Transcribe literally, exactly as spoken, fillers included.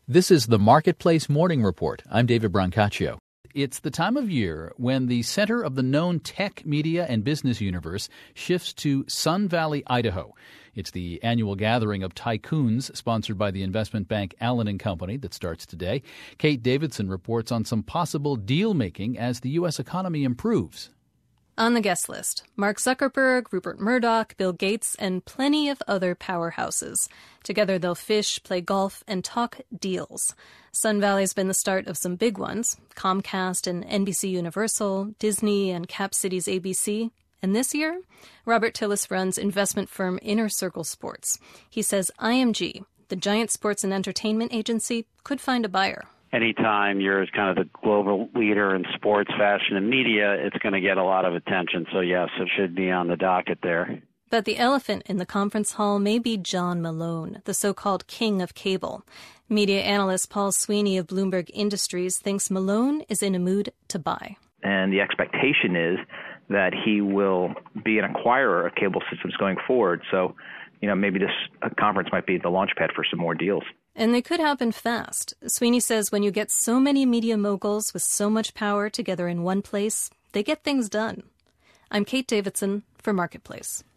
This is the Marketplace Morning Report. I'm David Brancaccio. It's the time of year when the center of the known tech, media, and business universe shifts to Sun Valley, Idaho. It's the annual gathering of tycoons sponsored by the investment bank Allen and Company that starts today. Kate Davidson reports on some possible deal-making as the U S economy improves. On the guest list, Mark Zuckerberg, Rupert Murdoch, Bill Gates, and plenty of other powerhouses. Together they'll fish, play golf, and talk deals. Sun Valley's been the start of some big ones, Comcast and N B C Universal, Disney and Cap Cities A B C. And this year, Robert Tillis runs investment firm Inner Circle Sports. He says I M G, the giant sports and entertainment agency, could find a buyer. Anytime you're kind of the global leader in sports, fashion, and media, it's going to get a lot of attention. So, yes, it should be on the docket there. But the elephant in the conference hall may be John Malone, the so-called king of cable. Media analyst Paul Sweeney of Bloomberg Industries thinks Malone is in a mood to buy. And the expectation is that he will be an acquirer of cable systems going forward. So, you know, maybe this conference might be the launchpad for some more deals. And they could happen fast. Sweeney says when you get so many media moguls with so much power together in one place, they get things done. I'm Kate Davidson for Marketplace.